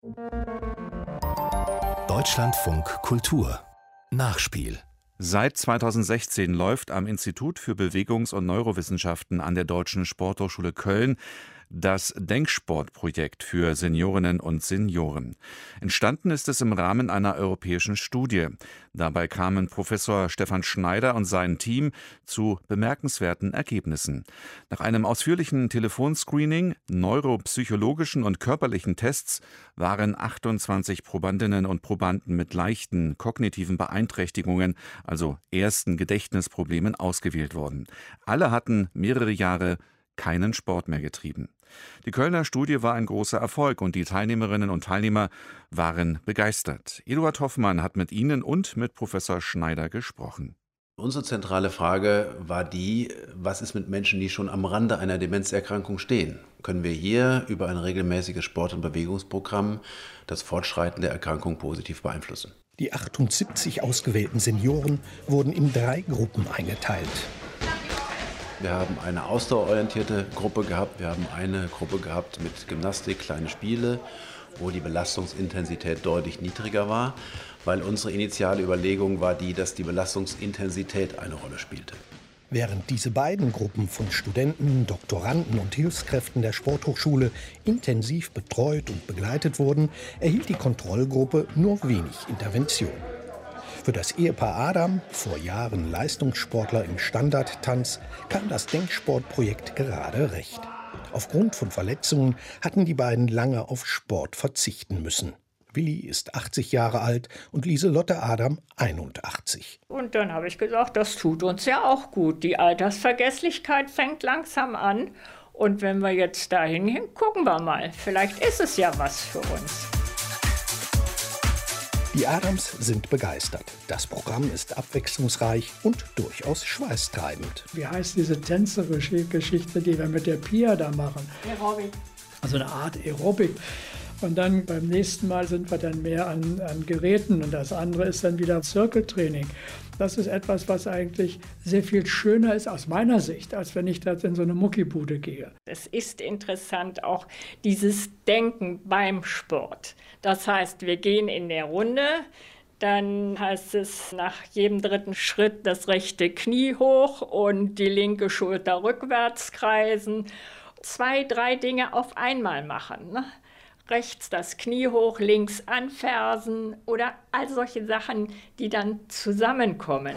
Deutschlandfunk Kultur Nachspiel. Seit 2016 läuft am Institut für Bewegungs- und Neurowissenschaften an der Deutschen Sporthochschule Köln das Denksportprojekt für Seniorinnen und Senioren. Entstanden ist es im Rahmen einer europäischen Studie. Dabei kamen Professor Stefan Schneider und sein Team zu bemerkenswerten Ergebnissen. Nach einem ausführlichen Telefonscreening, neuropsychologischen und körperlichen Tests waren 28 Probandinnen und Probanden mit leichten kognitiven Beeinträchtigungen, also ersten Gedächtnisproblemen, ausgewählt worden. Alle hatten mehrere Jahre keinen Sport mehr getrieben. Die Kölner Studie war ein großer Erfolg und die Teilnehmerinnen und Teilnehmer waren begeistert. Eduard Hoffmann hat mit ihnen und mit Professor Schneider gesprochen. Unsere zentrale Frage war die, was ist mit Menschen, die schon am Rande einer Demenzerkrankung stehen? Können wir hier über ein regelmäßiges Sport- und Bewegungsprogramm das Fortschreiten der Erkrankung positiv beeinflussen? Die 78 ausgewählten Senioren wurden in 3 Gruppen eingeteilt. Wir haben eine ausdauerorientierte Gruppe gehabt, wir haben eine Gruppe gehabt mit Gymnastik, kleine Spiele, wo die Belastungsintensität deutlich niedriger war, weil unsere initiale Überlegung war die, dass die Belastungsintensität eine Rolle spielte. Während diese beiden Gruppen von Studenten, Doktoranden und Hilfskräften der Sporthochschule intensiv betreut und begleitet wurden, erhielt die Kontrollgruppe nur wenig Intervention. Für das Ehepaar Adam, vor Jahren Leistungssportler im Standardtanz, kam das Denksportprojekt gerade recht. Aufgrund von Verletzungen hatten die beiden lange auf Sport verzichten müssen. Willi ist 80 Jahre alt und Lieselotte Adam 81. Und dann habe ich gesagt, das tut uns ja auch gut. Die Altersvergesslichkeit fängt langsam an. Und wenn wir jetzt da hingehen, gucken wir mal. Vielleicht ist es ja was für uns. Die Adams sind begeistert. Das Programm ist abwechslungsreich und durchaus schweißtreibend. Wie heißt diese tänzerische Geschichte, die wir mit der Pia da machen? Aerobic. Also eine Art Aerobic. Und dann beim nächsten Mal sind wir dann mehr an Geräten und das andere ist dann wieder Zirkeltraining. Das ist etwas, was eigentlich sehr viel schöner ist aus meiner Sicht, als wenn ich da in so eine Muckibude gehe. Es ist interessant auch dieses Denken beim Sport. Das heißt, wir gehen in der Runde, dann heißt es nach jedem 3. Schritt das rechte Knie hoch und die linke Schulter rückwärts kreisen. 2, 3 Dinge auf einmal machen, ne? Rechts das Knie hoch, links anfersen oder all solche Sachen, die dann zusammenkommen.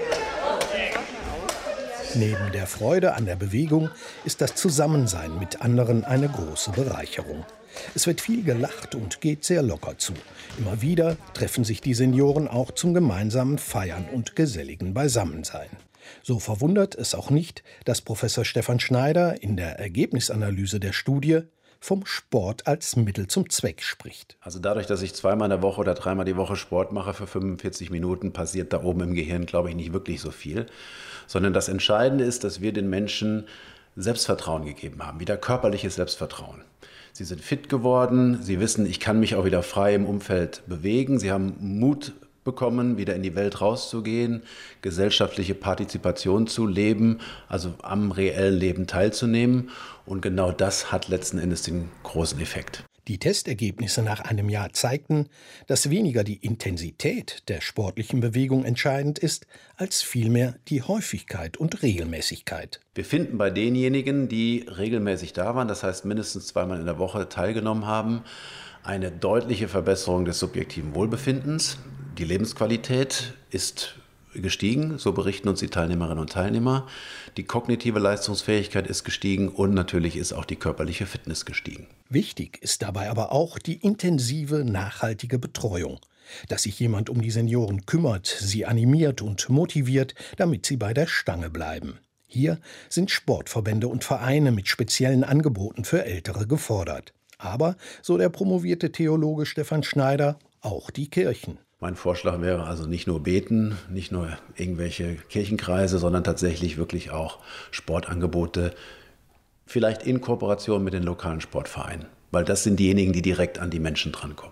Neben der Freude an der Bewegung ist das Zusammensein mit anderen eine große Bereicherung. Es wird viel gelacht und geht sehr locker zu. Immer wieder treffen sich die Senioren auch zum gemeinsamen Feiern und geselligen Beisammensein. So verwundert es auch nicht, dass Professor Stefan Schneider in der Ergebnisanalyse der Studie vom Sport als Mittel zum Zweck spricht. Also dadurch, dass ich 2-mal in der Woche oder 3-mal die Woche Sport mache für 45 Minuten, passiert da oben im Gehirn, glaube ich, nicht wirklich so viel. Sondern das Entscheidende ist, dass wir den Menschen Selbstvertrauen gegeben haben, wieder körperliches Selbstvertrauen. Sie sind fit geworden, sie wissen, ich kann mich auch wieder frei im Umfeld bewegen, sie haben Mut bekommen, wieder in die Welt rauszugehen, gesellschaftliche Partizipation zu leben, also am reellen Leben teilzunehmen. Und genau das hat letzten Endes den großen Effekt. Die Testergebnisse nach einem Jahr zeigten, dass weniger die Intensität der sportlichen Bewegung entscheidend ist, als vielmehr die Häufigkeit und Regelmäßigkeit. Wir finden bei denjenigen, die regelmäßig da waren, das heißt mindestens 2-mal in der Woche teilgenommen haben, eine deutliche Verbesserung des subjektiven Wohlbefindens. Die Lebensqualität ist gestiegen, so berichten uns die Teilnehmerinnen und Teilnehmer. Die kognitive Leistungsfähigkeit ist gestiegen und natürlich ist auch die körperliche Fitness gestiegen. Wichtig ist dabei aber auch die intensive, nachhaltige Betreuung. Dass sich jemand um die Senioren kümmert, sie animiert und motiviert, damit sie bei der Stange bleiben. Hier sind Sportverbände und Vereine mit speziellen Angeboten für Ältere gefordert. Aber, so der promovierte Theologe Stefan Schneider, auch die Kirchen. Mein Vorschlag wäre also nicht nur beten, nicht nur irgendwelche Kirchenkreise, sondern tatsächlich wirklich auch Sportangebote, vielleicht in Kooperation mit den lokalen Sportvereinen, weil das sind diejenigen, die direkt an die Menschen drankommen.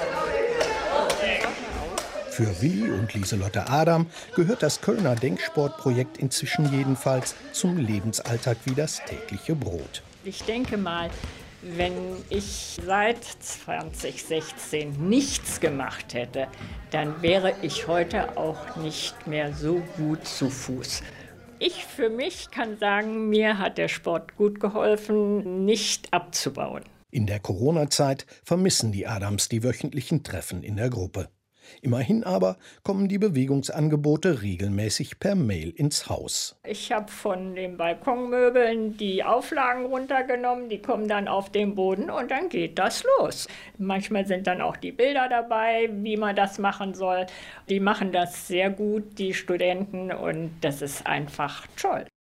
Für Willi und Lieselotte Adam gehört das Kölner Denksportprojekt inzwischen jedenfalls zum Lebensalltag wie das tägliche Brot. Ich denke mal, Wenn ich seit 2016 nichts gemacht hätte, dann wäre ich heute auch nicht mehr so gut zu Fuß. Ich für mich kann sagen, mir hat der Sport gut geholfen, nicht abzubauen. In der Corona-Zeit vermissen die Adams die wöchentlichen Treffen in der Gruppe. Immerhin aber kommen die Bewegungsangebote regelmäßig per Mail ins Haus. Ich habe von den Balkonmöbeln die Auflagen runtergenommen, die kommen dann auf den Boden und dann geht das los. Manchmal sind dann auch die Bilder dabei, wie man das machen soll. Die machen das sehr gut, die Studenten, und das ist einfach toll.